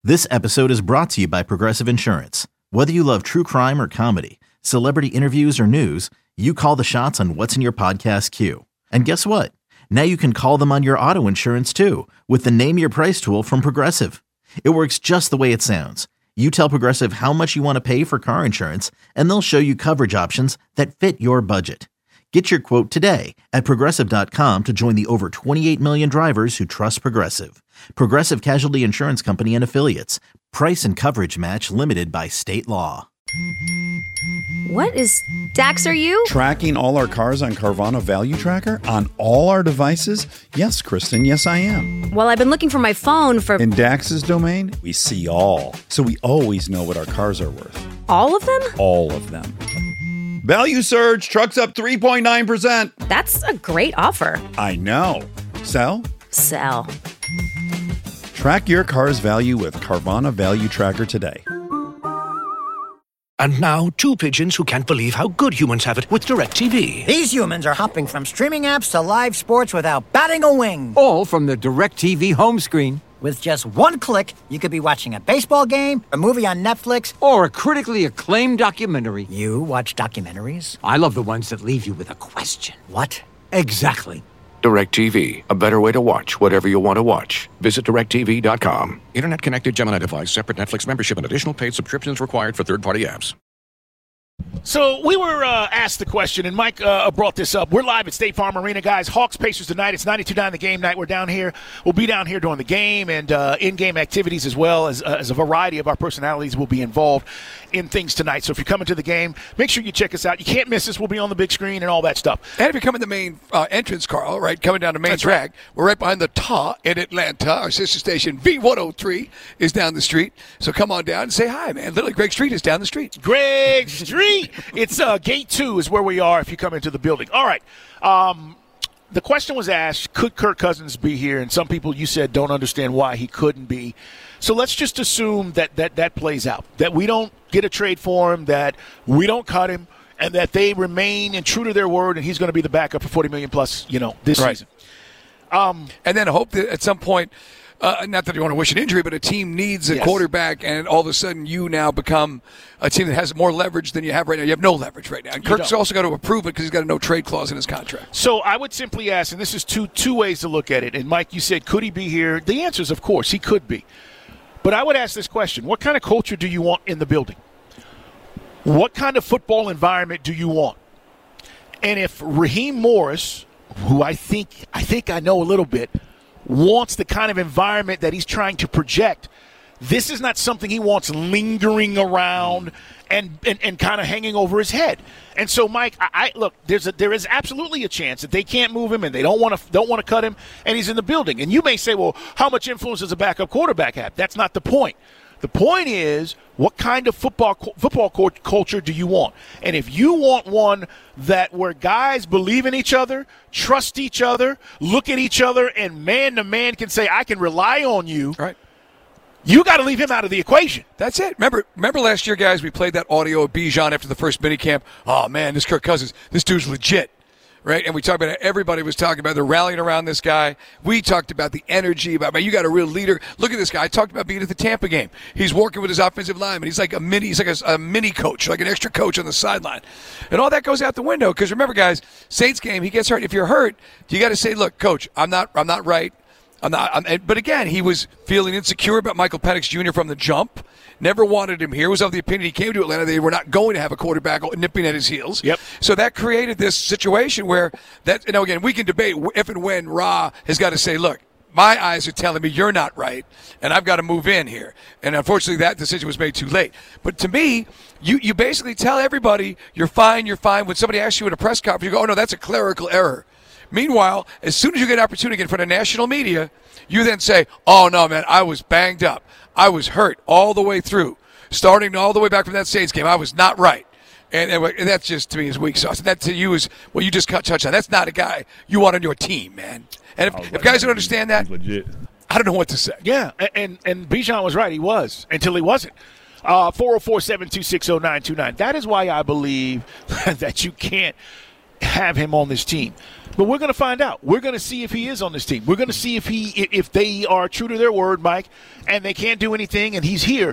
This episode is brought to you by Progressive Insurance. Whether you love true crime or comedy, celebrity interviews or news, you call the shots on what's in your podcast queue. And guess what? Now you can call them on your auto insurance too with the Name Your Price tool from Progressive. It works just the way it sounds. You tell Progressive how much you want to pay for car insurance, and they'll show you coverage options that fit your budget. Get your quote today at Progressive.com to join the over 28 million drivers who trust Progressive. Progressive Casualty Insurance Company and Affiliates. Price and coverage match limited by state law. What is Dax, are you? Tracking all our cars on Carvana Value Tracker on all our devices? Yes, Kristen, yes I am. Well, I've been looking for my phone for... In Dax's domain, we see all. So we always know what our cars are worth. All of them? All of them. Value surge, trucks up 3.9%. That's a great offer. I know. Sell? Sell. Track your car's value with Carvana Value Tracker today. And now, two pigeons who can't believe how good humans have it with DirecTV. These humans are hopping from streaming apps to live sports without batting a wing. All from the DirecTV home screen. With just one click, you could be watching a baseball game, a movie on Netflix, or a critically acclaimed documentary. You watch documentaries? I love the ones that leave you with a question. What? Exactly. DirecTV, a better way to watch whatever you want to watch. Visit DirecTV.com. Internet-connected Gemini device, separate Netflix membership, and additional paid subscriptions required for third-party apps. So we were asked the question, and Mike brought this up. We're live at State Farm Arena, guys. Hawks Pacers tonight. It's 92-9 the game night. We're down here. We'll be down here during the game and in-game activities as well as a variety of our personalities will be involved in things tonight. So if you're coming to the game, make sure you check us out. You can't miss us. We'll be on the big screen and all that stuff. And if you're coming to the main entrance, Carl, right, coming down the main track, we're right behind the TA in Atlanta. Our sister station, V103, is down the street. So come on down and say hi, man. Literally, Greg Street is down the street. Greg Street! It's Gate 2 is where we are if you come into the building. All right. The question was asked, could Kirk Cousins be here? And some people, you said, don't understand why he couldn't be. So let's just assume that plays out, that we don't get a trade for him, that we don't cut him, and that they remain and true to their word, and he's going to be the backup for $40 million plus, this season. And then I hope that at some point, not that you want to wish an injury, but a team needs a quarterback, and all of a sudden you now become a team that has more leverage than you have right now. You have no leverage right now. And Kirk's also got to approve it because he's got a no-trade clause in his contract. So I would simply ask, and this is two ways to look at it, and Mike, you said, could he be here? The answer is, of course, he could be. But I would ask this question. What kind of culture do you want in the building? What kind of football environment do you want? And if Raheem Morris, who I think I know a little bit, wants the kind of environment that he's trying to project, this is not something he wants lingering around and kind of hanging over his head. And so, Mike, I look, there is absolutely a chance that they can't move him and they don't want to cut him, and he's in the building. And you may say, well, how much influence does a backup quarterback have? That's not the point. The point is, what kind of football culture do you want? And if you want one where guys believe in each other, trust each other, look at each other, and man to man can say, I can rely on you, right? You got to leave him out of the equation. That's it. Remember last year, guys, we played that audio of Bijan after the first minicamp. Oh, man, this Kirk Cousins, this dude's legit. Right, and we talked about it. Everybody was talking about they're rallying around this guy. We talked about the energy, about man, you got a real leader. Look at this guy. I talked about being at the Tampa game. He's working with his offensive lineman. He's like a mini coach, like an extra coach on the sideline. And all that goes out the window because remember, guys, Saints game, he gets hurt. If you're hurt, you got to say, look, coach, I'm not right. But again, he was feeling insecure about Michael Penix Jr. from the jump. Never wanted him here. Was of the opinion he came to Atlanta they were not going to have a quarterback nipping at his heels. Yep. So that created this situation where again, we can debate if and when Ra has got to say, look, my eyes are telling me you're not right, and I've got to move in here. And unfortunately, that decision was made too late. But to me, you basically tell everybody you're fine. When somebody asks you at a press conference, you go, oh, no, that's a clerical error. Meanwhile, as soon as you get an opportunity in front of national media, you then say, oh, no, man, I was banged up. I was hurt all the way through, starting all the way back from that Saints game. I was not right. And that's just, to me, is weak sauce. And that to you is what you just touched on. That's not a guy you want on your team, man. And if guys don't understand that, legit. I don't know what to say. Yeah, and Bijan was right. He was, until he wasn't. 404-726-0929. That is why I believe that you can't have him on this team. But we're going to find out. We're going to see if he is on this team. We're going to see if they are true to their word, Mike, and they can't do anything, and he's here.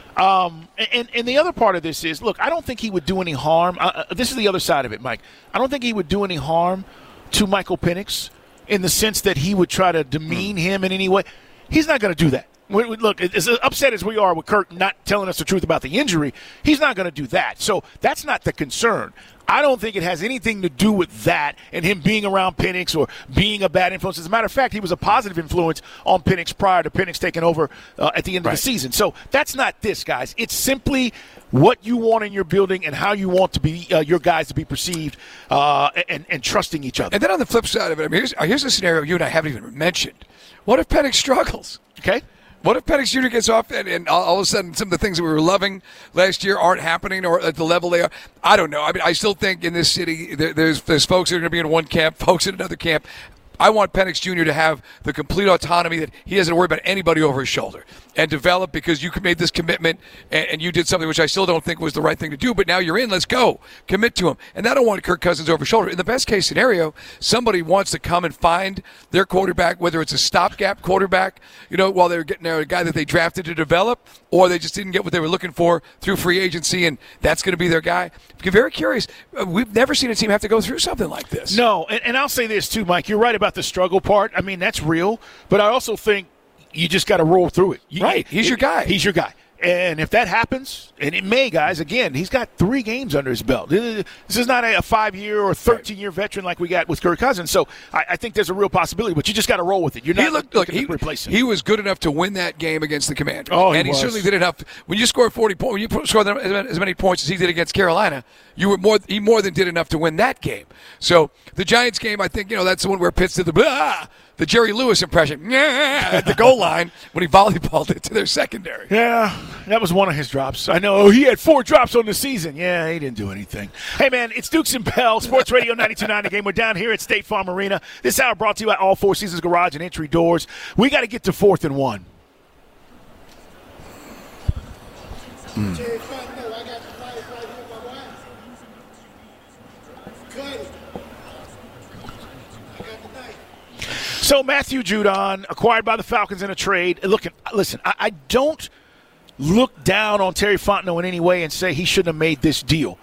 And the other part of this is, look, I don't think he would do any harm. This is the other side of it, Mike. I don't think he would do any harm to Michael Penix in the sense that he would try to demean him in any way. He's not going to do that. Look, as upset as we are with Kirk not telling us the truth about the injury, he's not going to do that. So that's not the concern. I don't think it has anything to do with that and him being around Penix or being a bad influence. As a matter of fact, he was a positive influence on Penix prior to Penix taking over at the end of the season. So that's not this, guys. It's simply what you want in your building and how you want to be your guys to be perceived and trusting each other. And then on the flip side of it, I mean, here's a scenario you and I haven't even mentioned. What if Penix struggles? Okay. What if Penix Jr. gets off and all of a sudden some of the things that we were loving last year aren't happening or at the level they are? I don't know. I mean, I still think in this city there's folks that are going to be in one camp, folks in another camp. I want Penix Jr. to have the complete autonomy that he doesn't worry about anybody over his shoulder and develop because you made this commitment and you did something which I still don't think was the right thing to do, but now you're in. Let's go. Commit to him. And I don't want Kirk Cousins over his shoulder. In the best case scenario, somebody wants to come and find their quarterback, whether it's a stopgap quarterback, while they're getting a guy that they drafted to develop, or they just didn't get what they were looking for through free agency, and that's going to be their guy. I'm very curious. We've never seen a team have to go through something like this. No, and I'll say this too, Mike. You're right about the struggle part. I mean, that's real, but I also think you just got to roll through it. Right. He's your guy. He's your guy. And if that happens, and it may, guys, again, he's got 3 games under his belt. This is not a 5-year or 13-year veteran like we got with Kirk Cousins. So I think there's a real possibility, but you just got to roll with it. You're not looking to replace him. He was good enough to win that game against the Commanders. Oh, and he certainly did enough. When you score 40 points, when you score as many points as he did against Carolina, he more than did enough to win that game. So the Giants game, I think, that's the one where Pitts did the Jerry Lewis impression at the goal line when he volleyballed it to their secondary. Yeah, that was one of his drops. I know he had 4 drops on the season. Yeah, he didn't do anything. Hey, man, it's Dukes and Bell, Sports Radio 92.9 The Game. We're down here at State Farm Arena. This hour brought to you by All Four Seasons Garage and Entry Doors. We got to get to 4th and 1. So Matthew Judon, acquired by the Falcons in a trade. Listen, I don't look down on Terry Fontenot in any way and say he shouldn't have made this deal.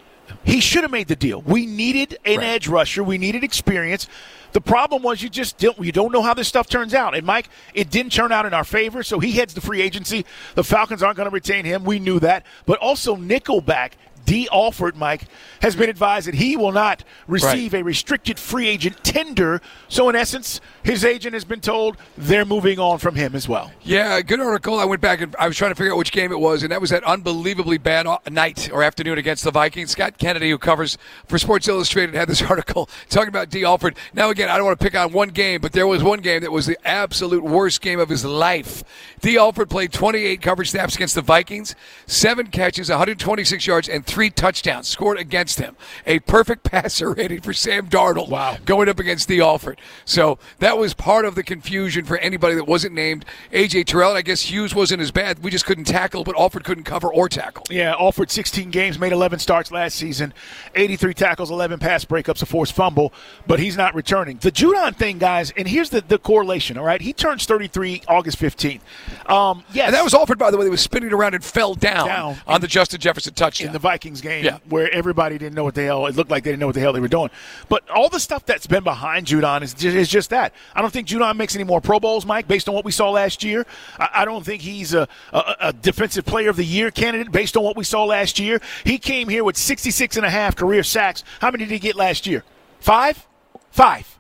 He should have made the deal. We needed an edge rusher. We needed experience. The problem was you don't know how this stuff turns out. And, Mike, it didn't turn out in our favor, so he heads to free agency. The Falcons aren't going to retain him. We knew that. But also Nickelback, D. Alford, Mike, has been advised that he will not receive a restricted free agent tender. So, in essence, his agent has been told they're moving on from him as well. Yeah, good article. I went back and I was trying to figure out which game it was, and that was that unbelievably bad night or afternoon against the Vikings. Scott Kennedy, who covers for Sports Illustrated, had this article talking about D. Alford. Now, again, I don't want to pick on one game, but there was one game that was the absolute worst game of his life. D. Alford played 28 coverage snaps against the Vikings, 7 catches, 126 yards, and 3 touchdowns scored against him. A perfect passer rating for Sam Darnold going up against D. Alford. So that was part of the confusion for anybody that wasn't named A.J. Terrell. And I guess Hughes wasn't as bad. We just couldn't tackle, but Alford couldn't cover or tackle. Yeah, Alford 16 games, made 11 starts last season, 83 tackles, 11 pass breakups, a forced fumble, but he's not returning. The Judon thing, guys, and here's the correlation, all right? He turns 33 August 15th. Yes. And that was Alford, by the way, that was spinning around and fell down on the Justin Jefferson touchdown. In the Vikings game where everybody didn't know what the hell, it looked like they didn't know what the hell they were doing. But all the stuff that's been behind Judon is just that. I don't think Judon makes any more Pro Bowls, Mike, based on what we saw last year. I don't think he's a Defensive Player of the Year candidate based on what we saw last year. He came here with 66.5 career sacks. How many did he get last year? 5? 5.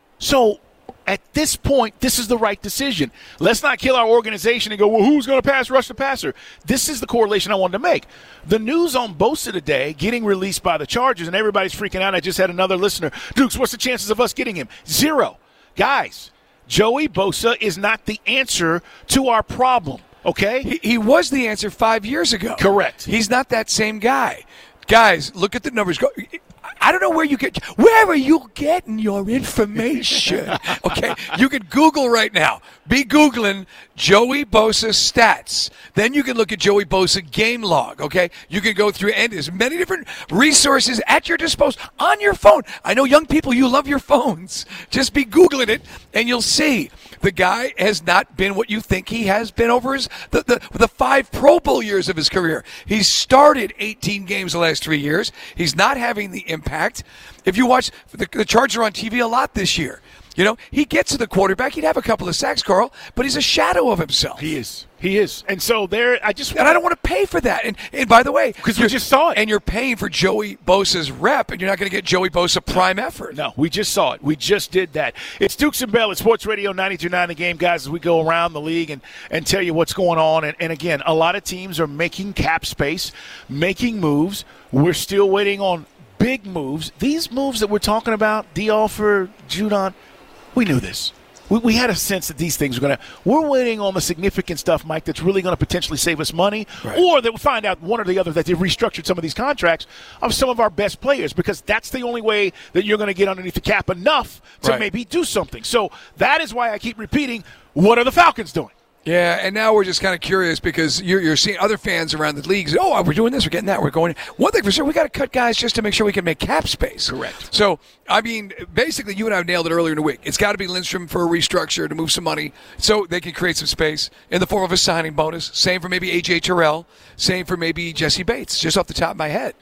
So at this point, this is the right decision. Let's not kill our organization and go, well, who's going to pass rush the passer? This is the correlation I wanted to make. The news on Bosa today getting released by the Chargers, and everybody's freaking out. I just had another listener. Dukes, what's the chances of us getting him? 0. Guys, Joey Bosa is not the answer to our problem, okay? He was the answer 5 years ago. Correct. He's not that same guy. Guys, look at the numbers. I don't know where are you getting your information? Okay, you can Google right now. Be Googling Joey Bosa stats. Then you can look at Joey Bosa game log, okay? You can go through, and there's many different resources at your disposal on your phone. I know young people, you love your phones. Just be Googling it, and you'll see the guy has not been what you think he has been over the 5 Pro Bowl years of his career. He's started 18 games the last 3 years. He's not having the impact. If you watch, the Chargers are on TV a lot this year. You know, he gets to the quarterback. He'd have a couple of sacks, Carl, but he's a shadow of himself. He is. And so I don't want to pay for that. And by the way, because we just saw it. And you're paying for Joey Bosa's rep, and you're not going to get Joey Bosa prime effort. No, we just saw it. We just did that. It's Dukes and Bell at Sports Radio 92.9 The Game, guys, as we go around the league and tell you what's going on. And again, a lot of teams are making cap space, making moves. We're still waiting on big moves. These moves that we're talking about, D'Alford, Judon, we knew this. We had a sense that these things were going to – we're waiting on the significant stuff, Mike, that's really going to potentially save us money, right, or that we'll find out one or the other that they've restructured some of these contracts of some of our best players, because that's the only way that you're going to get underneath the cap enough to maybe do something. So that is why I keep repeating, what are the Falcons doing? Yeah, and now we're just kind of curious because you're seeing other fans around the league say, oh, we're doing this, we're getting that, we're going. One thing for sure, we got to cut guys just to make sure we can make cap space. Correct. So, I mean, basically, you and I nailed it earlier in the week. It's got to be Lindstrom for a restructure to move some money so they can create some space in the form of a signing bonus. Same for maybe A.J. Terrell. Same for maybe Jesse Bates, just off the top of my head.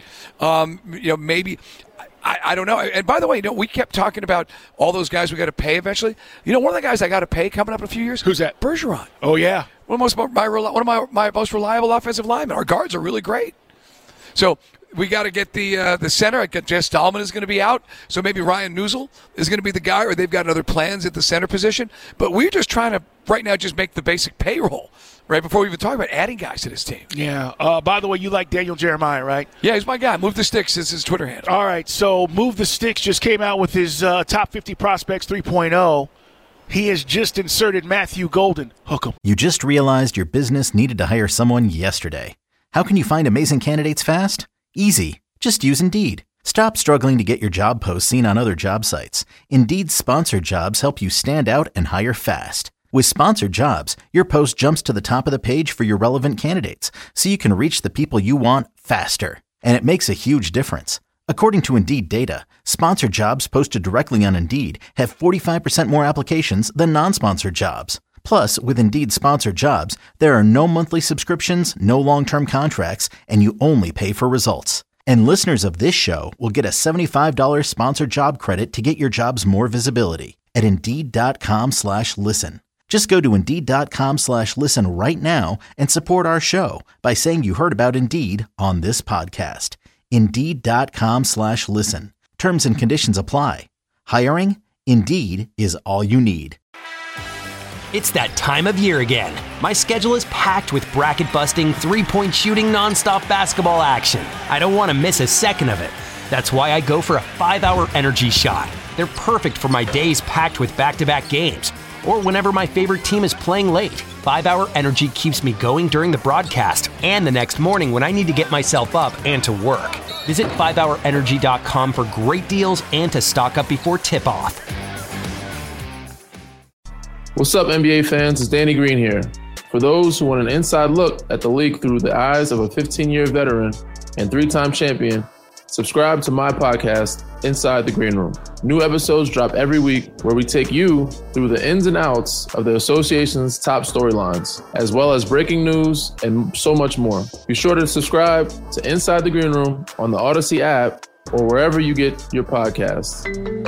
Maybe – I don't know. And by the way, we kept talking about all those guys we got to pay eventually. One of the guys I got to pay coming up in a few years? Who's that? Bergeron. Oh, yeah. One of my most reliable offensive linemen. Our guards are really great. So we got to get the center. Jess Dahlman is going to be out. So maybe Ryan Nuzul is going to be the guy, or they've got other plans at the center position. But we're just trying to, right now, just make the basic payroll. Right before we even talk about adding guys to this team. Yeah. By the way, you like Daniel Jeremiah, right? Yeah, he's my guy. Move the Sticks is his Twitter handle. All right. So Move the Sticks just came out with his top 50 prospects 3.0. He has just inserted Matthew Golden. Hook 'em. You just realized your business needed to hire someone yesterday. How can you find amazing candidates fast? Easy. Just use Indeed. Stop struggling to get your job posts seen on other job sites. Indeed's sponsored jobs help you stand out and hire fast. With sponsored jobs, your post jumps to the top of the page for your relevant candidates, so you can reach the people you want faster. And it makes a huge difference. According to Indeed data, sponsored jobs posted directly on Indeed have 45% more applications than non-sponsored jobs. Plus, with Indeed sponsored jobs, there are no monthly subscriptions, no long-term contracts, and you only pay for results. And listeners of this show will get a $75 sponsored job credit to get your jobs more visibility at Indeed.com/listen. Just go to Indeed.com/listen right now and support our show by saying you heard about Indeed on this podcast. Indeed.com/listen. Terms and conditions apply. Hiring? Indeed is all you need. It's that time of year again. My schedule is packed with bracket-busting, three-point shooting, nonstop basketball action. I don't want to miss a second of it. That's why I go for a 5-hour energy shot. They're perfect for my days packed with back-to-back games, or whenever my favorite team is playing late. 5-hour energy keeps me going during the broadcast and the next morning when I need to get myself up and to work. Visit 5hourenergy.com for great deals and to stock up before tip-off. What's up, NBA fans? It's Danny Green here. For those who want an inside look at the league through the eyes of a 15-year veteran and 3-time champion, subscribe to my podcast, Inside the Green Room. New episodes drop every week where we take you through the ins and outs of the association's top storylines, as well as breaking news and so much more. Be sure to subscribe to Inside the Green Room on the Odyssey app or wherever you get your podcasts.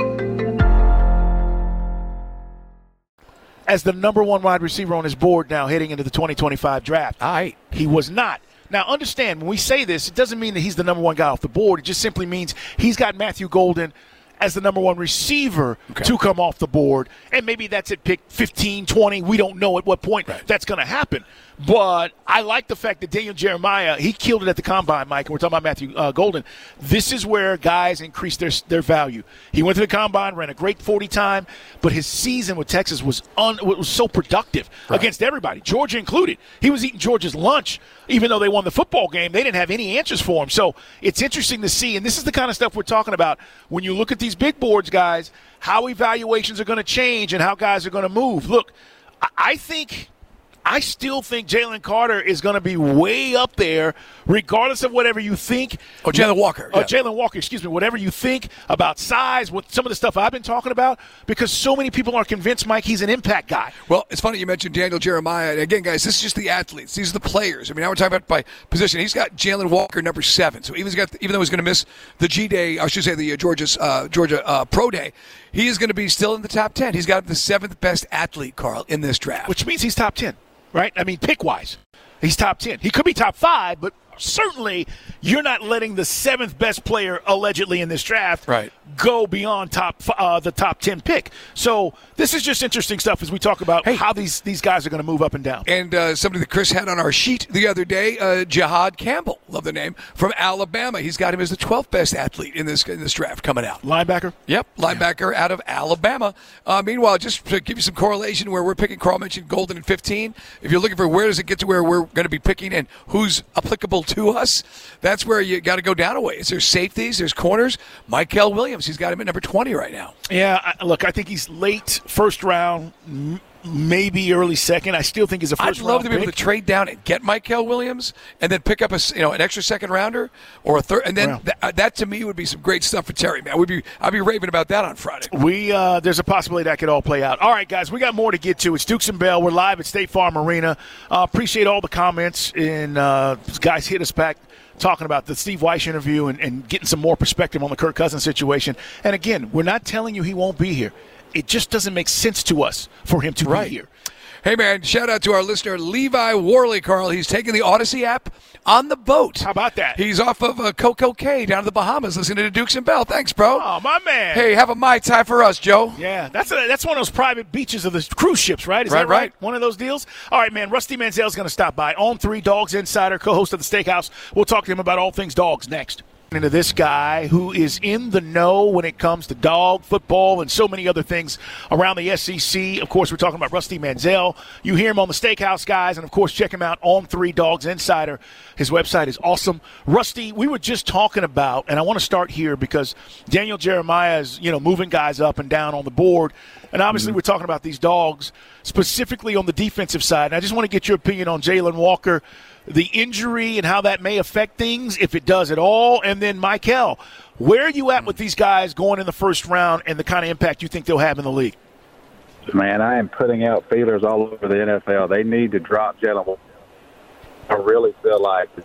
As the number one wide receiver on his board now heading into the 2025 draft. He was not. Now, understand, when we say this, it doesn't mean that he's the number one guy off the board. It just simply means he's got Matthew Golden as the number one receiver to come off the board. And maybe that's at pick 15, 20. We don't know at what point that's going to happen. But I like the fact that Daniel Jeremiah, he killed it at the Combine, Mike, and we're talking about Matthew Golden. This is where guys increase their value. He went to the Combine, ran a great 40 time, but his season with Texas was so productive against everybody, Georgia included. He was eating Georgia's lunch, even though they won the football game. They didn't have any answers for him. So it's interesting to see, and this is the kind of stuff we're talking about when you look at these big boards, guys, how evaluations are going to change and how guys are going to move. Look, I still think Jalen Carter is going to be way up there, regardless of whatever you think. Oh, Jalen Walker. Yeah. Jalen Walker, excuse me. Whatever you think about size, with some of the stuff I've been talking about, because so many people are convinced, Mike, he's an impact guy. Well, it's funny you mentioned Daniel Jeremiah. And again, guys, this is just the athletes. These are the players. I mean, now we're talking about by position. He's got Jalen Walker, number 7. So even though he's going to miss the G-Day, I should say the Georgia Pro Day, he is going to be still in the top 10. He's got the 7th best athlete, Carl, in this draft. Which means he's top 10. Right? I mean, pick-wise, he's top 10. He could be top 5, but certainly you're not letting the 7th best player allegedly in this draft go beyond the top 10 pick. So this is just interesting stuff as we talk about how these guys are going to move up and down. And somebody that Chris had on our sheet the other day, Jihad Campbell, love the name, from Alabama. He's got him as the 12th best athlete in this draft coming out. Linebacker? Yep, linebacker out of Alabama. Meanwhile, just to give you some correlation where we're picking, Carl mentioned Golden at 15. If you're looking for where does it get to where we're going to be picking and who's applicable to us, that's where you got to go down a ways. There's safeties, there's corners. Michael Williams, he's got him at number 20 right now. Yeah, look, I think he's late first round, maybe early second. I still think he's a first round. I'd love to be able to trade down and get Michael Williams and then pick up an extra second rounder or a third, and then that to me would be some great stuff for Terry. Man, I'd be raving about that on Friday. There's a possibility that could all play out. All right, guys, we got more to get to. It's Dukes and Bell. We're live at State Farm Arena. Appreciate all the comments, and guys hit us back talking about the Steve Weiss interview and getting some more perspective on the Kirk Cousins situation. And again, we're not telling you he won't be here. It just doesn't make sense to us for him to be here. Hey, man, shout out to our listener, Levi Worley, Carl. He's taking the Odyssey app on the boat. How about that? He's off of Coco Cay down to the Bahamas listening to Dukes and Bell. Thanks, bro. Oh, my man. Hey, have a Mai Tai for us, Joe. Yeah, that's one of those private beaches of the cruise ships, right? Is that right? One of those deals? All right, man, Rusty Manziel's going to stop by. On 3 Dogs Insider, co-host of the Steakhouse. We'll talk to him about all things dogs next. Into this guy who is in the know when it comes to dog football and so many other things around the SEC. Of course, we're talking about Rusty Manziel. You hear him on the Steakhouse, guys, and of course, check him out on 3 Dogs Insider. His website is awesome. Rusty, we were just talking about, and I want to start here because Daniel Jeremiah is, moving guys up and down on the board, and obviously we're talking about these dogs specifically on the defensive side. And I just want to get your opinion on Jalen Walker, the injury and how that may affect things, if it does at all. And then, Michael, where are you at with these guys going in the first round and the kind of impact you think they'll have in the league? Man, I am putting out feelers all over the NFL. They need to drop Jalen Walker. I really feel like it's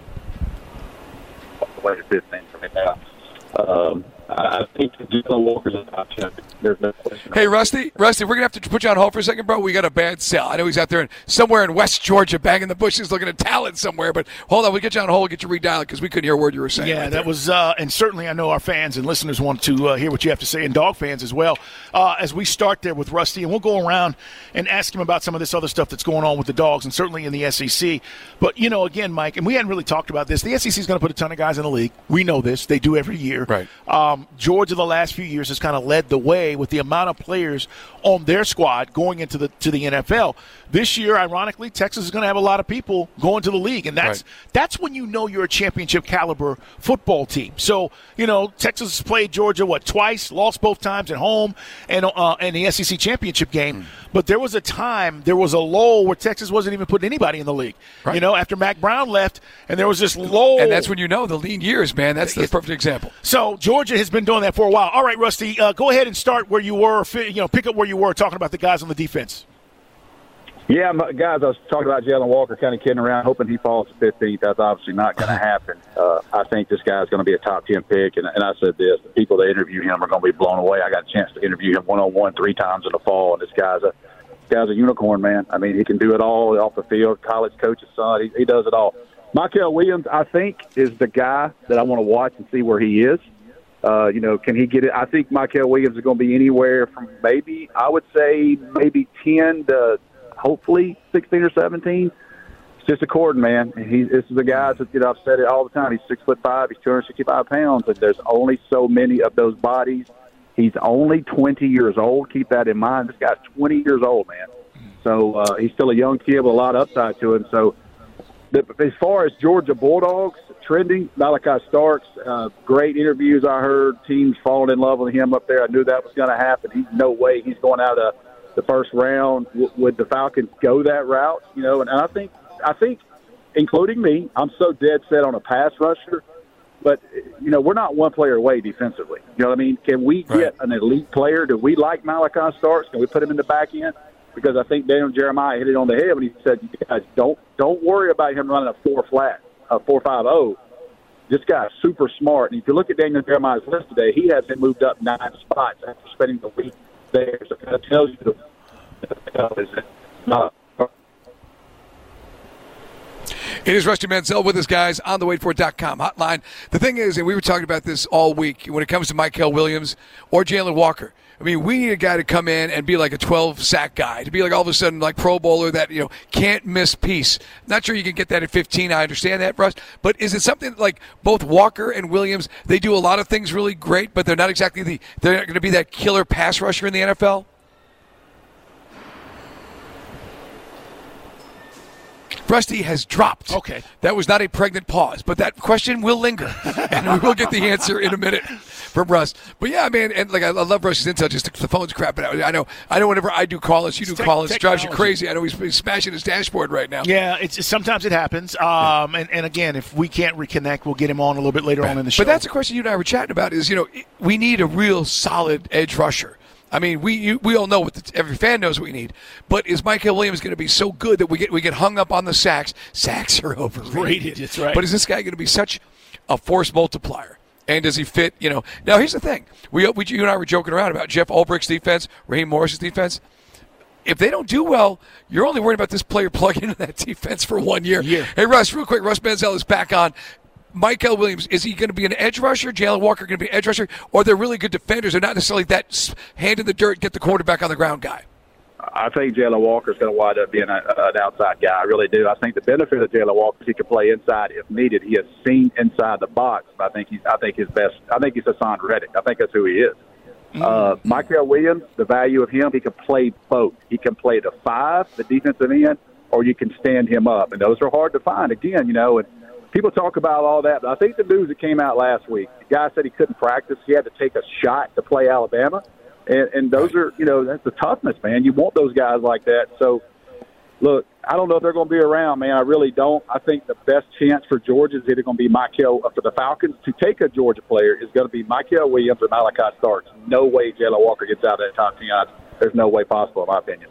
15 for me now. I think Jalen Walker's a top champion. There's no question. Hey, Rusty, we're going to have to put you on hold for a second, bro. We got a bad sell. I know he's out there somewhere in West Georgia banging the bushes looking at talent somewhere, but hold on. We'll get you on hold and get you redialed because we couldn't hear a word you were saying. Yeah, that was and certainly I know our fans and listeners want to hear what you have to say, and dog fans as well. As we start there with Rusty, and we'll go around and ask him about some of this other stuff that's going on with the dogs and certainly in the SEC. But, again, Mike, and we hadn't really talked about this, the SEC is going to put a ton of guys in the league. We know this. They do every year. Right. Georgia the last few years has kind of led the way with the amount of players on their squad going into the NFL. This year, ironically, Texas is going to have a lot of people going to the league, and that's when you know you're a championship caliber football team. So, Texas has played Georgia, twice, lost both times at home and the SEC championship game. But there was a lull where Texas wasn't even putting anybody in the league. Right. After Mac Brown left, and there was this lull. And that's when the lean years, man. That's the perfect example. So Georgia has been doing that for a while. All right, Rusty, go ahead and start where you were. Pick up where you were talking about the guys on the defense. Yeah, guys, I was talking about Jalen Walker, kind of kidding around, hoping he falls to 15th. That's obviously not going to happen. I think this guy's going to be a top 10 pick, and I said this: the people that interview him are going to be blown away. I got a chance to interview him one-on-one 3 times in the fall, and this guy's a unicorn, man. I mean, he can do it all off the field. College coach's son, he does it all. Michael Williams, I think, is the guy that I want to watch and see where he is. Can he get it? I think Michael Williams is going to be anywhere from maybe 10 to hopefully 16 or 17. just according, man. This is a guy that, I've said it all the time. He's 6'5", he's 265 pounds, and there's only so many of those bodies. He's only 20 years old. Keep that in mind. This guy's 20 years old, man. So he's still a young kid with a lot of upside to him. So as far as Georgia Bulldogs trending, Malachi Starks, great interviews I heard. Teams falling in love with him up there. I knew that was going to happen. No way he's going out of the first round. Would the Falcons go that route? And I think, including me, I'm so dead set on a pass rusher. But, we're not one player away defensively. You know what I mean? Can we get an elite player? Do we like Malachi Starks? Can we put him in the back end? Because I think Daniel Jeremiah hit it on the head when he said, "You guys, don't worry about him running a 4.50. This guy's super smart." And if you look at Daniel Jeremiah's list today, he has been moved up 9 spots after spending the week there. So it kind of tells you It is Rusty Mansell with us, guys, on the waitfor.com hotline. The thing is, and we were talking about this all week, when it comes to Mykel Williams or Jalen Walker, I mean, we need a guy to come in and be like a 12-sack guy, to be like all of a sudden like Pro Bowler that, can't miss piece. Not sure you can get that at 15. I understand that, Russ. But is it something like both Walker and Williams, they do a lot of things really great, but they're not exactly they're not going to be that killer pass rusher in the NFL? Rusty has dropped. Okay. That was not a pregnant pause, but that question will linger, and we will get the answer in a minute from Russ. But yeah, man, and I love Rusty's intel. Just the phone's crapping out. I know. Whenever I do call-ins, you do call-ins, it drives you crazy. I know he's smashing his dashboard right now. Yeah, sometimes it happens. And again, if we can't reconnect, we'll get him on a little bit later on in the show. But that's a question you and I were chatting about. Is we need a real solid edge rusher. I mean, we all know every fan knows what we need. But is Mykel Williams going to be so good that we get hung up on the sacks? Sacks are overrated. That's right. But is this guy going to be such a force multiplier? And does he fit? Now here's the thing. You and I were joking around about Jeff Ulbricht's defense, Raheem Morris's defense. If they don't do well, you're only worried about this player plugging into that defense for 1 year. Hey, Russ, real quick. Russ Mansell is back on. Mykel Williams, is he going to be an edge rusher? Jalen Walker going to be an edge rusher? Or they're really good defenders? They're not necessarily that hand in the dirt, get the quarterback on the ground guy. I think Jalen Walker is going to wind up being an outside guy. I really do. I think the benefit of Jalen Walker is he can play inside if needed. He has seen inside the box. I think he's Hassan Reddick. I think that's who he is. Mykel Williams, the value of him, he can play both. He can play the 5, the defensive end, or you can stand him up. And those are hard to find, again, and people talk about all that, but I think the news that came out last week, the guy said he couldn't practice. He had to take a shot to play Alabama. And those are, that's the toughness, man. You want those guys like that. So, look, I don't know if they're going to be around, man. I really don't. I think the best chance for Georgia is either going to be for the Falcons to take a Georgia player is going to be Mykel Williams or Malachi Starks. No way Jalen Walker gets out of that top 10. There's no way possible, in my opinion.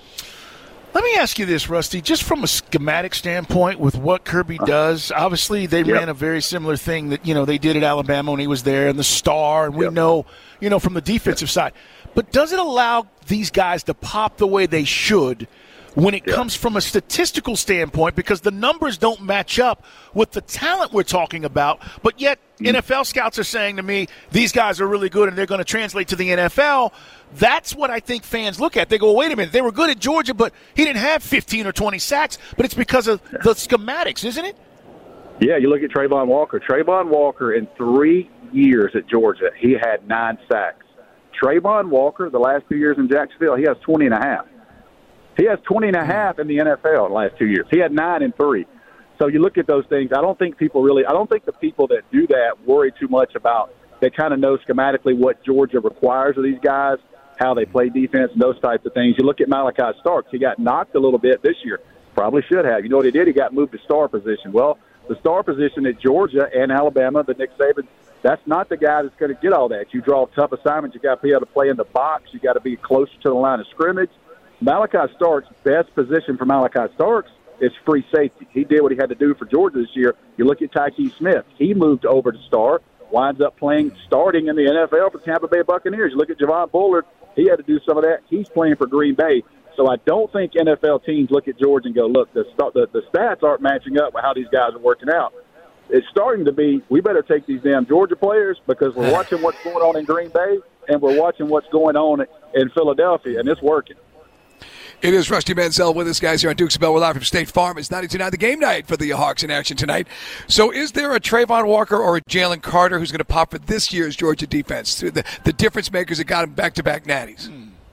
Let me ask you this, Rusty, just from a schematic standpoint with what Kirby does. Obviously, they ran a very similar thing that, they did at Alabama when he was there and the star, and we know, from the defensive side. But does it allow these guys to pop the way they should when it comes from a statistical standpoint, because the numbers don't match up with the talent we're talking about, but yet NFL scouts are saying to me, these guys are really good and they're going to translate to the NFL. That's what I think fans look at. They go, wait a minute, they were good at Georgia, but he didn't have 15 or 20 sacks, but it's because of the schematics, isn't it? Yeah, you look at Trayvon Walker. Trayvon Walker, in 3 years at Georgia, he had 9 sacks. Trayvon Walker, the last 2 years in Jacksonville, he has 20 and a half. He has 20 and a half in the NFL in the last 2 years. He had 9 and 3. So you look at those things. I don't think the people that do that worry too much about, they kind of know schematically what Georgia requires of these guys, how they play defense, and those types of things. You look at Malachi Starks. He got knocked a little bit this year. Probably should have. You know what he did? He got moved to star position. Well, the star position at Georgia and Alabama, the Nick Saban, that's not the guy that's going to get all that. You draw tough assignments. You got to be able to play in the box. You got to be closer to the line of scrimmage. Malachi Starks' best position for Malachi Starks is free safety. He did what he had to do for Georgia this year. You look at Tyke Smith. He moved over to star, winds up starting in the NFL for Tampa Bay Buccaneers. You look at Javon Bullard. He had to do some of that. He's playing for Green Bay. So I don't think NFL teams look at Georgia and go, look, the stats aren't matching up with how these guys are working out. It's starting to be, we better take these damn Georgia players because we're watching what's going on in Green Bay and we're watching what's going on in Philadelphia, and it's working. It is Rusty Mansell with us, guys, here on Dukes of Bell. We're live from State Farm. It's 92.9 the game night for the Hawks in action tonight. So is there a Trayvon Walker or a Jalen Carter who's going to pop for this year's Georgia defense? The difference makers that got them back-to-back natties.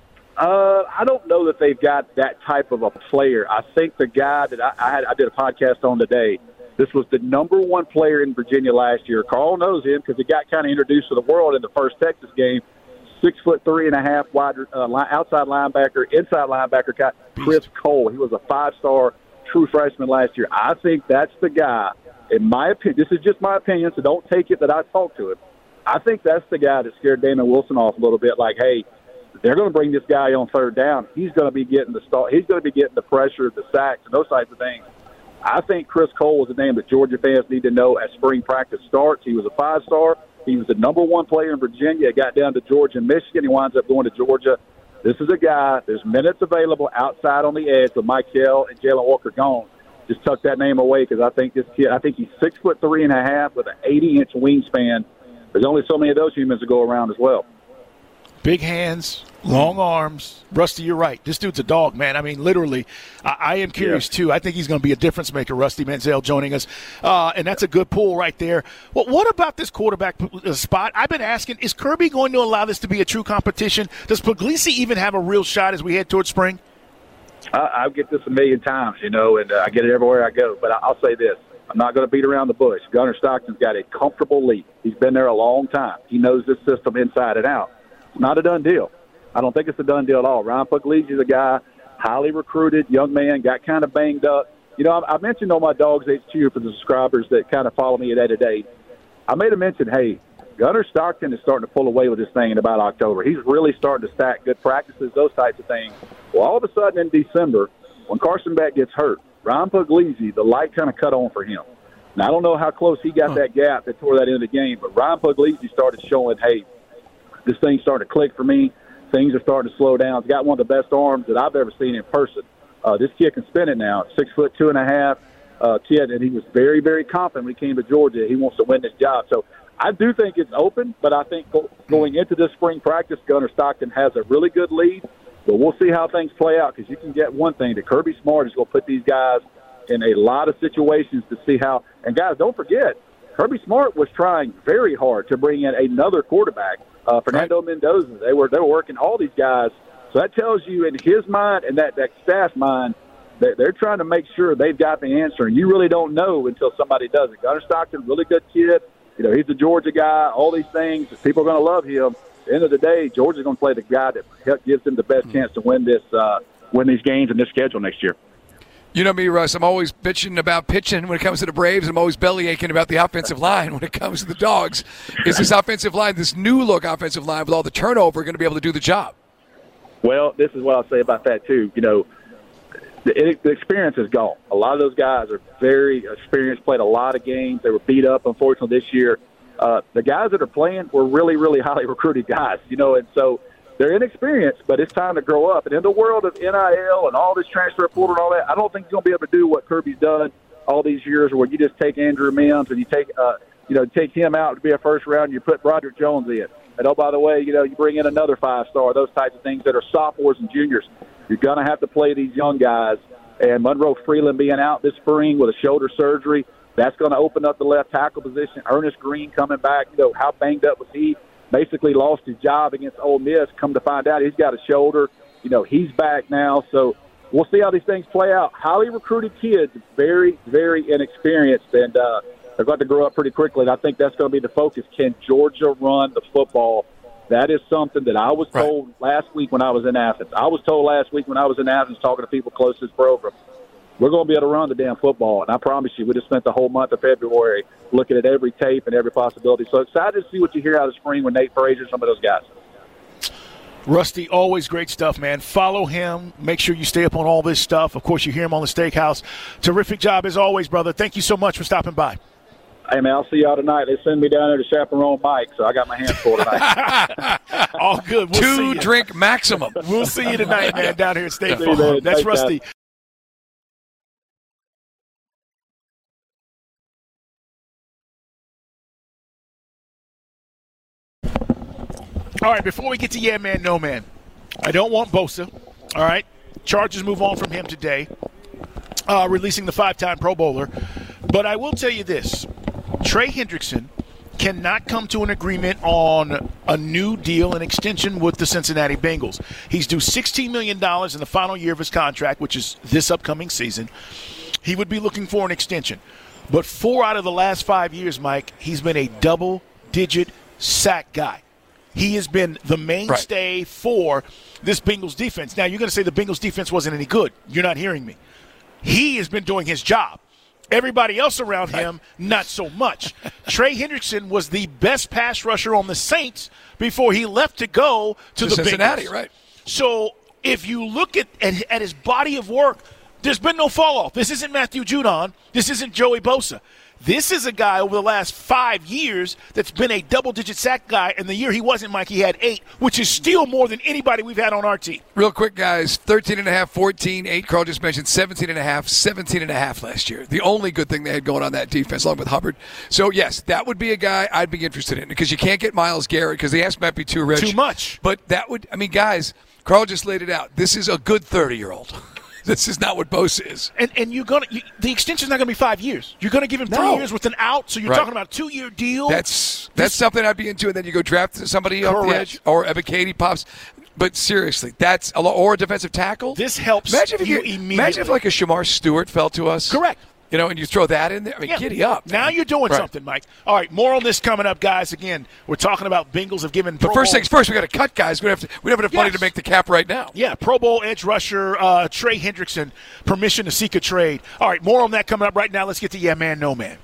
I don't know that they've got that type of a player. I think the guy that I did a podcast on today, this was the number one player in Virginia last year. Carl knows him because he got kind of introduced to the world in the first Texas game. 6'3.5" wide outside linebacker, inside linebacker guy, Chris Cole. He was a 5-star true freshman last year. I think that's the guy. In my opinion, this is just my opinion, so don't take it that I talked to him. I think that's the guy that scared Damon Wilson off a little bit. Like, hey, they're going to bring this guy on third down. He's going to be getting the start. He's going to be getting the pressure, the sacks, and those types of things. I think Chris Cole is a name that Georgia fans need to know as spring practice starts. He was a 5-star. He was the number one player in Virginia. He got down to Georgia and Michigan. He winds up going to Georgia. This is a guy, there's minutes available outside on the edge with Michael and Jalen Walker gone. Just tuck that name away because I think this kid, he's 6'3.5" with an 80-inch wingspan. There's only so many of those humans to go around as well. Big hands, long arms. Rusty, you're right. This dude's a dog, man. I mean, literally, I am curious, too. I think he's going to be a difference maker, Rusty Mansell joining us. And that's a good pull right there. Well, what about this quarterback spot? I've been asking, is Kirby going to allow this to be a true competition? Does Puglisi even have a real shot as we head towards spring? I get this a million times, and I get it everywhere I go. But I'll say this. I'm not going to beat around the bush. Gunnar Stockton's got a comfortable lead. He's been there a long time. He knows this system inside and out. It's not a done deal. I don't think it's a done deal at all. Ryan Puglisi is a guy, highly recruited, young man, got kind of banged up. I mentioned on my Dogs HQ for the subscribers that kind of follow me day to day. I made a mention, hey, Gunnar Stockton is starting to pull away with this thing in about October. He's really starting to stack good practices, those types of things. Well, all of a sudden in December, when Carson Beck gets hurt, Ryan Puglisi, the light kind of cut on for him. Now, I don't know how close he got that gap that tore that into the game, but Ryan Puglisi started showing, hey, this thing's starting to click for me. Things are starting to slow down. He's got one of the best arms that I've ever seen in person. This kid can spin it now. 6'2.5" kid, and he was very, very confident when he came to Georgia. He wants to win this job. So I do think it's open, but I think going into this spring practice, Gunnar Stockton has a really good lead. But we'll see how things play out because you can get one thing that Kirby Smart is going to put these guys in a lot of situations to see how. And guys, don't forget, Kirby Smart was trying very hard to bring in another quarterback. Fernando Mendoza, they were working all these guys. So that tells you in his mind and that staff's mind that they're trying to make sure they've got the answer. And you really don't know until somebody does it. Gunnar Stockton, really good kid. He's a Georgia guy, all these things. People are going to love him. At the end of the day, Georgia's going to play the guy that gives them the best chance to win these games in this schedule next year. You know me, Russ. I'm always bitching about pitching when it comes to the Braves. I'm always belly aching about the offensive line when it comes to the Dogs. Is this offensive line, this new look offensive line with all the turnover, going to be able to do the job? Well, this is what I'll say about that too. The experience is gone. A lot of those guys are very experienced, played a lot of games. They were beat up, unfortunately, this year. The guys that are playing were really, really highly recruited guys, and so they're inexperienced, but it's time to grow up. And in the world of NIL and all this transfer portal and all that, I don't think you're going to be able to do what Kirby's done all these years where you just take Andrew Mims and you take him out to be a first round and you put Broderick Jones in. And, oh, by the way, you bring in another 5-star, those types of things that are sophomores and juniors. You're going to have to play these young guys. And Monroe Freeland being out this spring with a shoulder surgery, that's going to open up the left tackle position. Ernest Green coming back, how banged up was he? Basically lost his job against Ole Miss. Come to find out he's got a shoulder. He's back now. So we'll see how these things play out. Highly recruited kids, very, very inexperienced, and they're going to grow up pretty quickly. And I think that's going to be the focus. Can Georgia run the football? That is something that I was told last week when I was in Athens. I was told last week when I was in Athens talking to people close to this program. We're going to be able to run the damn football. And I promise you, we just spent the whole month of February looking at every tape and every possibility. So excited to see what you hear out of spring with Nate Frazier and some of those guys. Rusty, always great stuff, man. Follow him. Make sure you stay up on all this stuff. Of course, you hear him on the Steakhouse. Terrific job as always, brother. Thank you so much for stopping by. Hey, man, I'll see y'all tonight. They send me down there to chaperone Mike, so I got my hands full tonight. All good. We'll Two-drink maximum. We'll see you tonight, man, down here at State Farm. That's Rusty. Guys. All right, before we get to Yeah Man, No Man, I don't want Bosa, all right? Chargers move on from him today, releasing the 5-time Pro Bowler. But I will tell you this. Trey Hendrickson cannot come to an agreement on a new deal, an extension with the Cincinnati Bengals. He's due $16 million in the final year of his contract, which is this upcoming season. He would be looking for an extension. But 4 out of the last 5 years, Mike, he's been a double-digit sack guy. He has been the mainstay for this Bengals defense. Now, you're going to say the Bengals defense wasn't any good. You're not hearing me. He has been doing his job. Everybody else around him, not so much. Trey Hendrickson was the best pass rusher on the Saints before he left to go to the Cincinnati, Bengals. right? So if you look at his body of work, there's been no fall off. This isn't Matthew Judon. This isn't Joey Bosa. This is a guy over the last 5 years that's been a double-digit sack guy, and the year he wasn't, Mike, he had 8, which is still more than anybody we've had on our team. Real quick, guys, 13.5, 14, 8. Carl just mentioned 17.5, 17.5 last year. The only good thing they had going on that defense, along with Hubbard. So, yes, that would be a guy I'd be interested in because you can't get Myles Garrett because the ask might be too rich. Too much. But that would, guys, Carl just laid it out. This is a good 30-year-old. This is not what Bosa is. And the extension's not going to be 5 years. You're going to give him 3 years with an out, so you're talking about a 2-year deal. That's something I'd be into, and then you go draft somebody off the edge, or Evan Katie pops. But seriously, that's a lot, or a defensive tackle. This helps immediately. Imagine if like a Shamar Stewart fell to us. Correct. And you throw that in there. Giddy up. Now you're doing something, Mike. All right, more on this coming up, guys. Again, we're talking about Bengals have given. But first things first, we got to cut, guys. We don't have enough money to make the cap right now. Yeah, Pro Bowl edge rusher Trey Hendrickson, permission to seek a trade. All right, more on that coming up right now. Let's get to Yeah Man, No Man.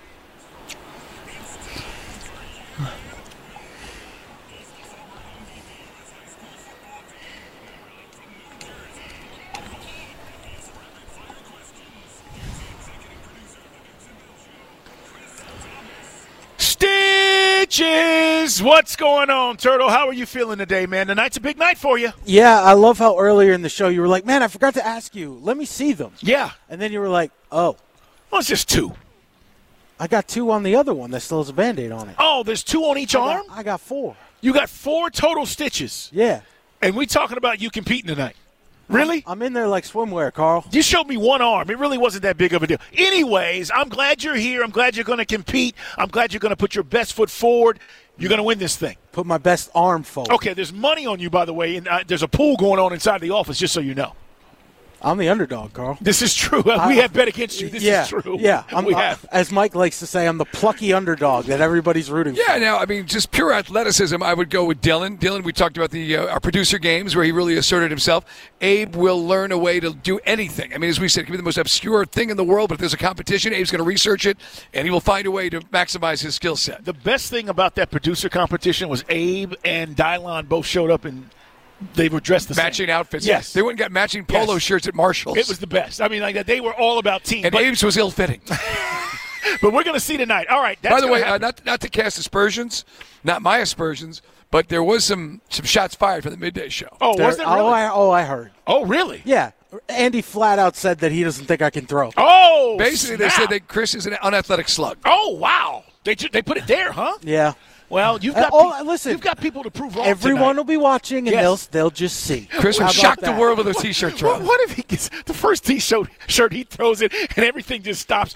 Stitches! What's going on, Turtle? How are you feeling today, man? Tonight's a big night for you. Yeah, I love how earlier in the show you were like, man, I forgot to ask you. Let me see them. Yeah. And then you were like, oh. Well, it's just 2. I got 2 on the other one that still has a Band-Aid on it. Oh, there's 2 on each arm? I got 4. You got 4 total stitches. Yeah. And we talking about you competing tonight. Really? I'm in there like swimwear, Carl. You showed me 1 arm. It really wasn't that big of a deal. Anyways, I'm glad you're here. I'm glad you're going to compete. I'm glad you're going to put your best foot forward. You're going to win this thing. Put my best arm forward. Okay, there's money on you, by the way, and there's a pool going on inside the office, just so you know. I'm the underdog, Carl. This is true. We have bet against you. This is true. Yeah, we have. As Mike likes to say, I'm the plucky underdog that everybody's rooting for. Yeah, now, just pure athleticism, I would go with Dylan. Dylan, we talked about our producer games where he really asserted himself. Abe will learn a way to do anything. As we said, it could be the most obscure thing in the world, but if there's a competition, Abe's going to research it, and he will find a way to maximize his skill set. The best thing about that producer competition was Abe and Dylon both showed up and they were dressed the matching same. Outfits. Yes. They went and got matching polo shirts at Marshall's. It was the best. They were all about team. And Abe's was ill-fitting. But we're going to see tonight. All right. By the way, not to cast aspersions, not my aspersions, but there was some shots fired from the midday show. Oh, was there really? I heard. Oh, really? Yeah. Andy flat out said that he doesn't think I can throw. Oh, basically, snap. They said that Chris is an unathletic slug. Oh, wow. They put it there, huh? Yeah. Well, you've got listen. You've got people to prove wrong. Everyone tonight. will be watching, and they'll just see. Chris will shock the world with a T-shirt throw. What if he gets the first T-shirt he throws it, and everything just stops?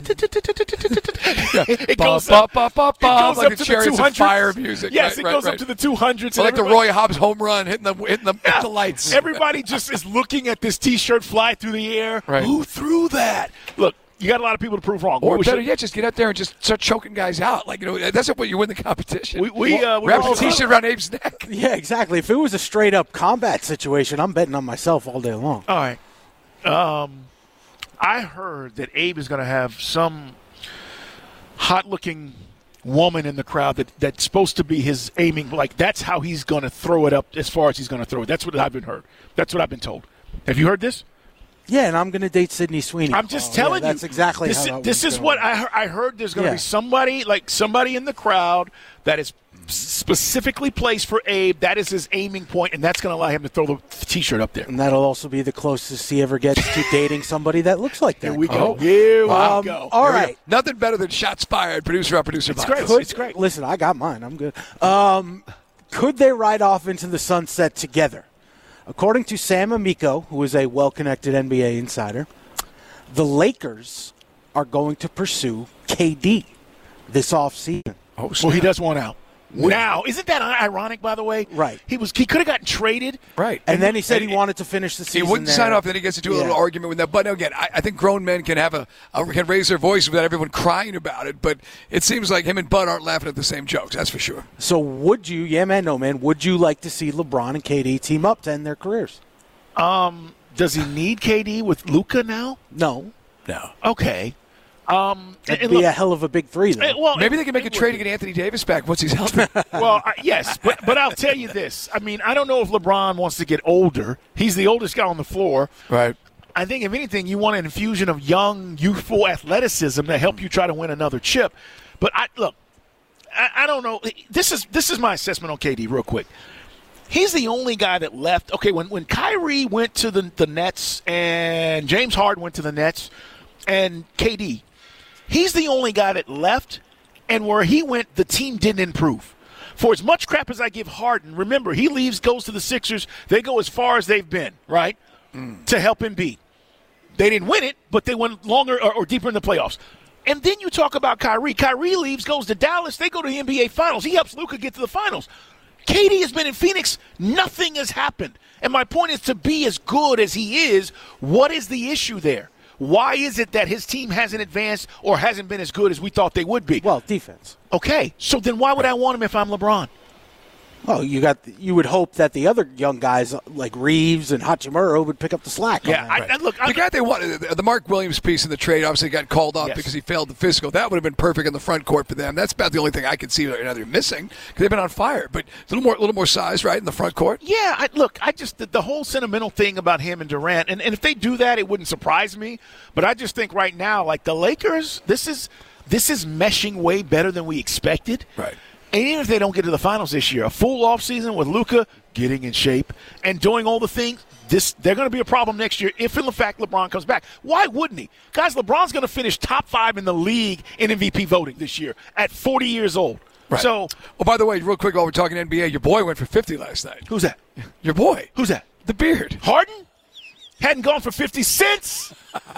It goes up like to the Chariots of Fire music. Yes, right, it goes right. up to the 200s. Like the Roy Hobbs home run hitting the lights. Everybody just is looking at this T-shirt fly through the air. Right. Who threw that? Look. You got a lot of people to prove wrong. Or better yet, just get out there and just start choking guys out. That's what you win the competition. Wrap the T-shirt around Abe's neck. Yeah, exactly. If it was a straight-up combat situation, I'm betting on myself all day long. All right. I heard that Abe is going to have some hot-looking woman in the crowd that's supposed to be his aiming. That's how he's going to throw it up as far as he's going to throw it. That's what I've been heard. That's what I've been told. Have you heard this? Yeah, and I'm going to date Sydney Sweeney. I'm just telling you. That's exactly how this is what I heard. There's going to be somebody in the crowd that is specifically placed for Abe. That is his aiming point, and that's going to allow him to throw the T-shirt up there. And that'll also be the closest he ever gets to dating somebody that looks like that. Here we go. Here we go. All right. Nothing better than shots fired, producer on producer. It's great. It's great. Listen, I got mine. I'm good. Could they ride off into the sunset together? According to Sam Amico, who is a well-connected NBA insider, the Lakers are going to pursue KD this offseason. Oh, well, he does want out. Now, isn't that ironic, by the way? Right. He could have gotten traded. Right. And then he said he wanted to finish the season. He wouldn't there. sign off, then he gets into a little argument with that. But again, I think grown men can have can raise their voice without everyone crying about it. But it seems like him and Bud aren't laughing at the same jokes, that's for sure. So would you, would you like to see LeBron and KD team up to end their careers? Does he need KD with Luka now? No. Okay. That'd be a hell of a big three, though. Maybe they can make a trade to get Anthony Davis back once he's healthy. Well, yes, but I'll tell you this. I mean, I don't know if LeBron wants to get older. He's the oldest guy on the floor. Right. I think, if anything, you want an infusion of young, youthful athleticism to help you try to win another chip. But I don't know. This is my assessment on KD real quick. He's the only guy that left. Okay, when Kyrie went to the Nets and James Harden went to the Nets and KD, he's the only guy that left, and where he went, the team didn't improve. For as much crap as I give Harden, remember, he leaves, goes to the Sixers. They go as far as they've been, right, to help Embiid. They didn't win it, but they went longer or deeper in the playoffs. And then you talk about Kyrie. Kyrie leaves, goes to Dallas. They go to the NBA Finals. He helps Luka get to the Finals. KD has been in Phoenix. Nothing has happened. And my point is, to be as good as he is, what is the issue there? Why is it that his team hasn't advanced or hasn't been as good as we thought they would be? Well, defense. Okay, so then why would I want him if I'm LeBron? Well, you would hope that the other young guys like Reeves and Hachimura would pick up the slack. Yeah, the guy they wanted, the Mark Williams piece in the trade, obviously got called off because he failed the physical. That would have been perfect in the front court for them. That's about the only thing I can see they're missing because they've been on fire. But a little more size, right, in the front court. Yeah, I just the whole sentimental thing about him and Durant, and if they do that, it wouldn't surprise me. But I just think right now, like the Lakers, this is meshing way better than we expected. Right. And even if they don't get to the finals this year, a full offseason with Luka getting in shape and doing all the things, they're going to be a problem next year if, in fact, LeBron comes back. Why wouldn't he? Guys, LeBron's going to finish top 5 in the league in MVP voting this year at 40 years old. Right. So, by the way, real quick while we're talking NBA, your boy went for 50 last night. Who's that? Your boy. Who's that? The beard. Harden? Hadn't gone for 50 since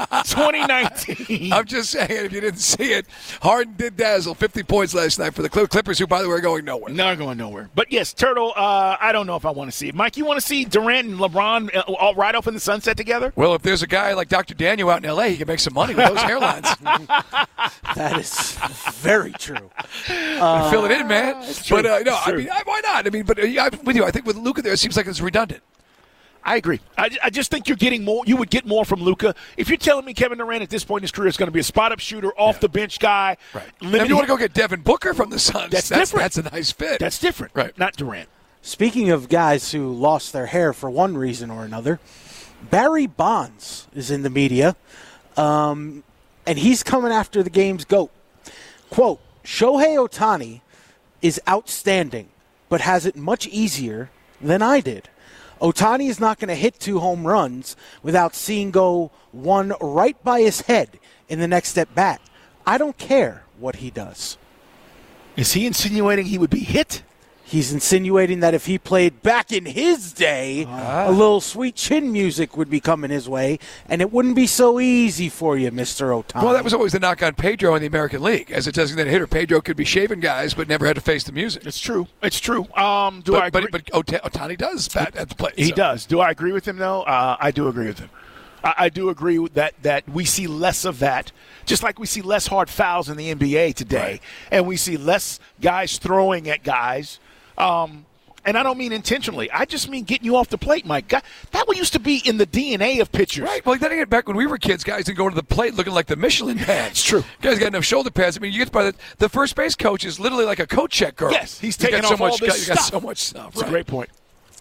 2019. I'm just saying, if you didn't see it, Harden did dazzle. 50 points last night for the Clippers, who, by the way, are going nowhere. Not going nowhere. But, yes, Turtle, I don't know if I want to see it. Mike, you want to see Durant and LeBron all ride off in the sunset together? Well, if there's a guy like Dr. Daniel out in L.A., he can make some money with those hairlines. That is very true. Fill it in, man. But, no, I mean, why not? I mean, but I'm with you. I think with Luka there, it seems like it's redundant. I agree. I just think you're getting more. You would get more from Luka. If you're telling me Kevin Durant at this point in his career is going to be a spot-up shooter, off-the-bench guy. Right. If you want to go get Devin Booker from the Suns, that's different. That's a nice fit. That's different. Right. Not Durant. Speaking of guys who lost their hair for one reason or another, Barry Bonds is in the media, and he's coming after the game's GOAT. Quote, Shohei Ohtani is outstanding, but has it much easier than I did. Ohtani is not going to hit 2 home runs without seeing go one right by his head in the next at bat. I don't care what he does. Is he insinuating he would be hit? He's insinuating that if he played back in his day, a little sweet chin music would be coming his way, and it wouldn't be so easy for you, Mr. Ohtani. Well, that was always the knock on Pedro in the American League. As a designated hitter, Pedro could be shaving guys, but never had to face the music. It's true. It's true. I agree? But Ohtani does bat at the plate. He does. Do I agree with him, though? I do agree with him. I do agree that we see less of that, just like we see less hard fouls in the NBA today, right. And we see less guys throwing at guys. And I don't mean intentionally. I just mean getting you off the plate, Mike. That used to be in the DNA of pitchers. Right. Well, then again, back when we were kids, guys didn't go to the plate looking like the Michelin Man. It's true. Guys got enough shoulder pads. I mean, you get by the first base coach is literally like a coat check girl. Yes, he's taking off all this stuff. Got so much stuff. That's a great point.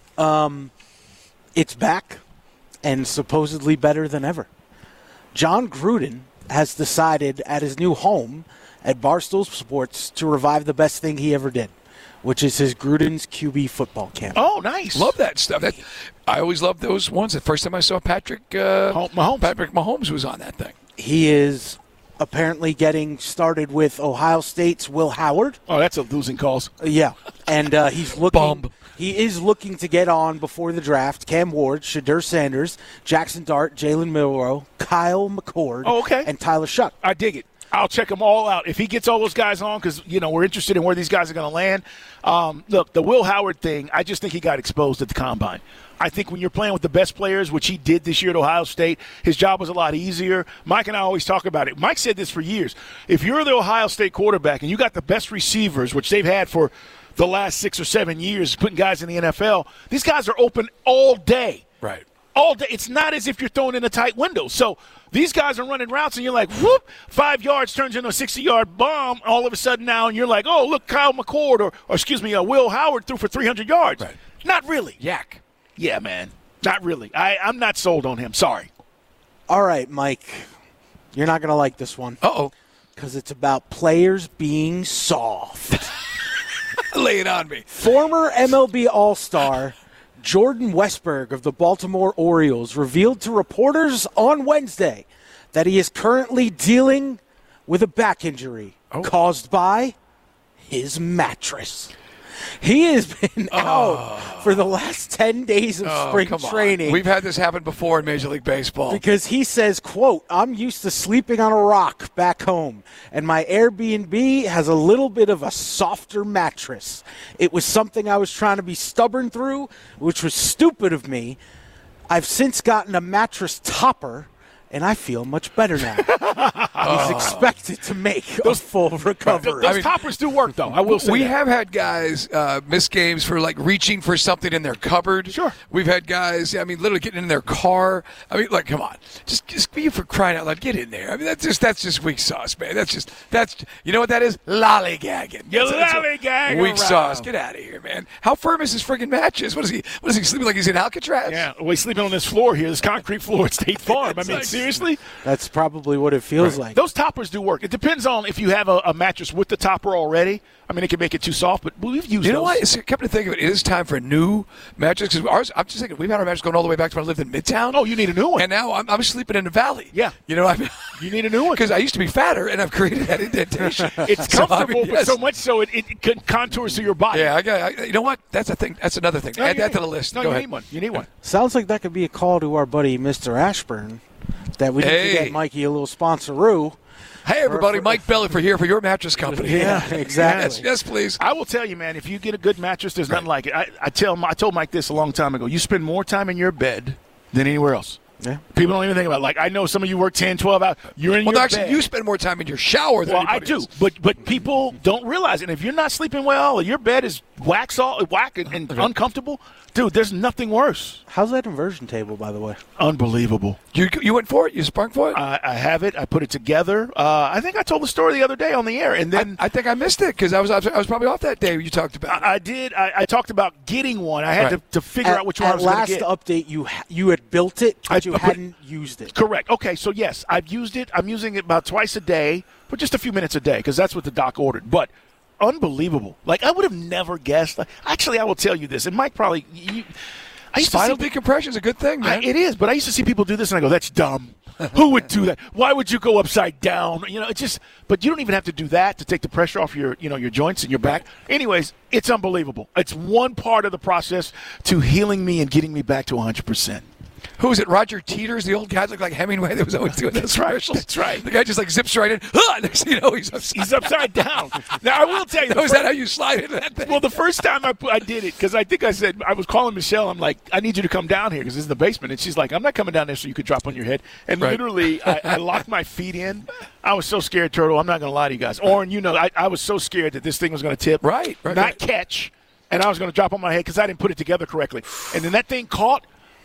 It's back and supposedly better than ever. John Gruden has decided at his new home at Barstool Sports to revive the best thing he ever did, which is his Gruden's QB football camp. Oh, nice. Love that stuff. I always loved those ones. The first time I saw Patrick Mahomes was on that thing. He is apparently getting started with Ohio State's Will Howard. Oh, that's a losing cause. Yeah. And he's looking he is looking to get on before the draft. Cam Ward, Shadur Sanders, Jackson Dart, Jalen Milroe, Kyle McCord, and Tyler Shuck. I dig it. I'll check them all out. If he gets all those guys on, because, we're interested in where these guys are going to land. Look, the Will Howard thing, I just think he got exposed at the Combine. I think when you're playing with the best players, which he did this year at Ohio State, his job was a lot easier. Mike and I always talk about it. Mike said this for years. If you're the Ohio State quarterback and you got the best receivers, which they've had for the last 6 or 7 years, putting guys in the NFL, these guys are open all day. Right. All day. It's not as if you're throwing in a tight window. So these guys are running routes, and you're like, whoop, 5 yards turns into a 60-yard bomb all of a sudden now, and you're like, oh, look, Kyle McCord or Will Howard threw for 300 yards. Right. Not really. Yak. Yeah, man. Not really. I'm not sold on him. Sorry. All right, Mike. You're not going to like this one. Uh-oh. Because it's about players being soft. Lay it on me. Former MLB All-Star Jordan Westberg of the Baltimore Orioles revealed to reporters on Wednesday that he is currently dealing with a back injury caused by his mattress. He has been out for the last 10 days of spring training. We've had this happen before in Major League Baseball. Because he says, quote, I'm used to sleeping on a rock back home, and my Airbnb has a little bit of a softer mattress. It was something I was trying to be stubborn through, which was stupid of me. I've since gotten a mattress topper, and I feel much better now. He's expected to make a full recovery. Those toppers do work, though. I will say we that. have had guys miss games for reaching for something in their cupboard. Sure. We've had guys, literally getting in their car. Come on, just be for crying out loud, get in there. That's just weak sauce, man. That's you know what that is? Lollygagging. You're lollygagging. Weak sauce. Get out of here, man. How firm is his friggin' mattress? What is he sleeping like he's in Alcatraz? Yeah, well, he's sleeping on this floor here, this concrete floor at State Farm. Seriously? That's probably what it feels like. Those toppers do work. It depends on if you have a mattress with the topper already. It can make it too soft, but we've used those. You know what? Come to think of it, it is time for a new mattress. Because I'm just thinking, we've had our mattress going all the way back to when I lived in Midtown. Oh, you need a new one. And now I'm sleeping in the valley. Yeah. You need a new one. Because I used to be fatter, and I've created that indentation. It's comfortable, but so much so it contours to your body. Yeah, you know what? That's a thing. That's another thing. Add that to the list. No, Go you ahead. need one. You need one. Sounds like that could be a call to our buddy Mr. Ashburn that we need to get Mikey a little sponsoroo. Hey, everybody, Mike Belly here for your mattress company. Yeah, exactly. Yes, please. I will tell you, man, if you get a good mattress, there's nothing like it. I told Mike this a long time ago. You spend more time in your bed than anywhere else. Yeah. People don't even think about it. I know some of you work 10, 12 hours. You're in your actually, bed. you spend more time in your shower than I do. else. But people don't realize it. And if you're not sleeping well or your bed is whack and uncomfortable, dude, there's nothing worse. How's that inversion table, by the way? Unbelievable. You went for it? You sprung for it? I have it. I put it together. I think I told the story the other day on the air. And then I think I missed it because I was probably off that day you talked about it. I did. I talked about getting one. I had to figure out which one I was going to get. At last update, you had built it, but you hadn't used it. Correct. Okay, so yes, I've used it. I'm using it about twice a day for just a few minutes a day because that's what the doc ordered. But unbelievable. I would have never guessed. Actually, I will tell you this, and Mike probably Spinal decompression is a good thing, man. It is, but I used to see people do this, and I go, that's dumb. Who would do that? Why would you go upside down? It's just. But you don't even have to do that to take the pressure off your joints and your back. Anyways, it's unbelievable. It's one part of the process to healing me and getting me back to 100%. Who is it? Roger Teeters, the old guy looked like Hemingway that was always doing those commercials. That's right. The guy just zips right in. Next thing you know, he's upside down. Now, I will tell you. Is that how you slide into that thing? Well, the first time I did it, because I think I said, I was calling Michelle. I'm like, I need you to come down here because this is the basement. And she's like, I'm not coming down there so you could drop on your head. And literally, I locked my feet in. I was so scared, Turtle. I'm not going to lie to you guys. Oren, I was so scared that this thing was going to tip. Right. Not catch. And I was going to drop on my head because I didn't put it together correctly. And then that thing caught.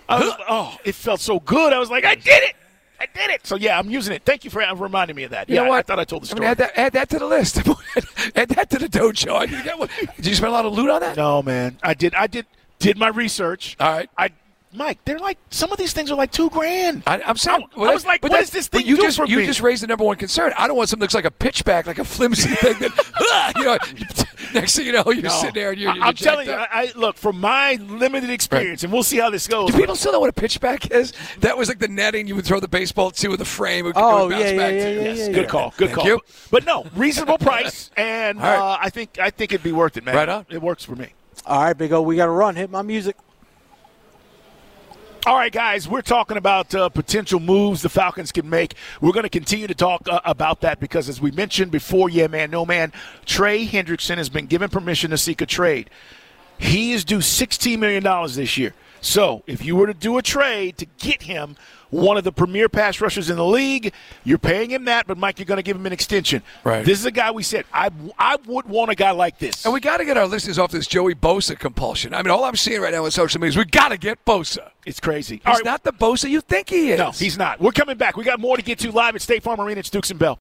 It felt so good. I was like, I did it. So, yeah, I'm using it. Thank you for reminding me of that. You know what? I thought I told the story. Add that to the list. Add that to the dojo. I need to get one. Did you spend a lot of loot on that? No, man. I did my research. All right. Mike, they're some of these things are like $2,000. I'm saying, I was like, what is this thing you do just, for me? You just raised the number one concern. I don't want something that looks like a pitchback, like a flimsy thing that, next thing you know, you're sitting there and you're I'm telling you, look, from my limited experience, and we'll see how this goes. Do people still know what a pitchback is? That was like the netting you would throw the baseball to with the frame. It would bounce back to. Yes, good call. Good call. But no, reasonable price, and I think it'd be worth it, man. Right on. It works for me. All right, Big O, we got to run. Hit my music. All right, guys, we're talking about potential moves the Falcons can make. We're going to continue to talk about that because, as we mentioned before, yeah, man, no, man, Trey Hendrickson has been given permission to seek a trade. He is due $16 million this year. So if you were to do a trade to get him, one of the premier pass rushers in the league, you're paying him that, but, Mike, you're going to give him an extension. Right. This is a guy we said, I would want a guy like this. And we got to get our listeners off this Joey Bosa compulsion. I mean, all I'm seeing right now on social media is we got to get Bosa. It's crazy. He's not the Bosa you think he is. No, he's not. We're coming back. We got more to get to live at State Farm Arena. It's Dukes and Bell.